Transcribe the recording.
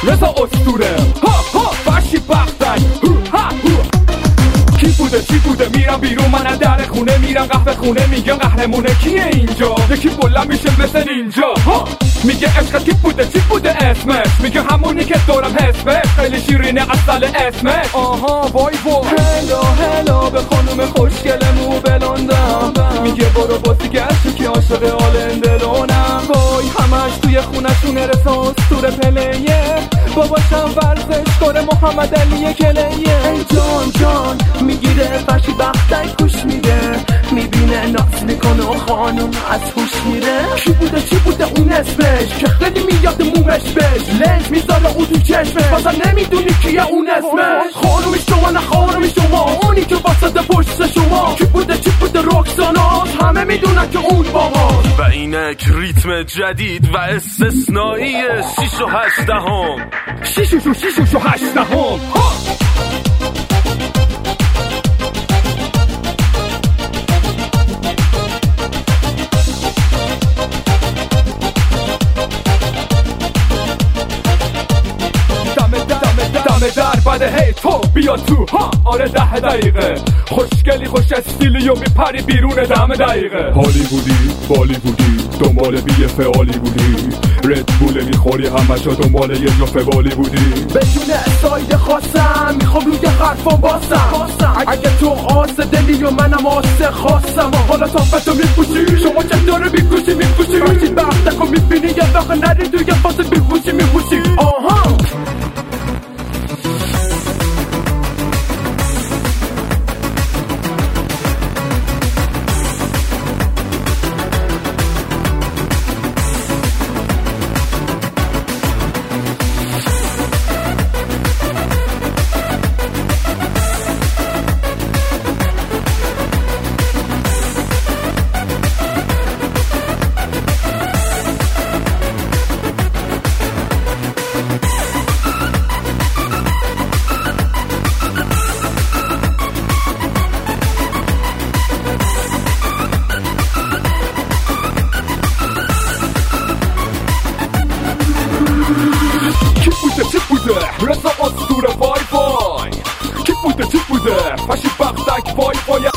رضا اسطوره ها ها فرشی بختک کی بوده چی بوده میرم بیرون من از در خونه میرم قهوه خونه میگم قهرمونه کیه اینجا یکی بلند میشه مثل اینجا ها میگه عشق کی بوده چی بوده اسمش میگه همونی که دارم حسمش خیلی شیرینه اصل اسمش آها وای وای هلا هلا به خانم خوشگل مو بلندم میگه برو بازی گشتی که عاشق آلندلونم وای همش توی خونشونه رسا اسطوره پلیه باباشم ورزش کاره محمد علی کلیه ای جان جان میگیره فرشی بختک گوش میده میبینه ناز میکنه و خانوم از هوش میره کی بوده چی بوده اون اسمش که خیلی میاد مومش بش لنج میذاره او تو چشمش بازم نمیدونی کیه اون اسمش خانومی شما نه خانومی شما اونی که وسط پشت شما کی بوده چی بوده رکساناس همه میدونن که اون باباست و اینک ریتم جدید و استثنایی 6 و 8 دهم 6 و 8 دهم در بعد هی تو بیا تو ها آره 10 دقیقه خوشگلی خوش استیلی و میپری بیرون 10 دقیقه هالیوودی بالیوودی دنبال بی فعالی بودی ردبول میخوری همه جا دنبال یه جا فبالی بودی بدون ساید خواستم میخوام روی حرفا باسم اگه تو آس دلی و منم آس خواستم حالا تافتو میپوشی شما چه داره میکوشی وقتی بختکو میبینی یه داخل نری توی فاس میپوشی آها رضا اسطوره وای وای کی بوده چی بوده فرشی بختک وای وای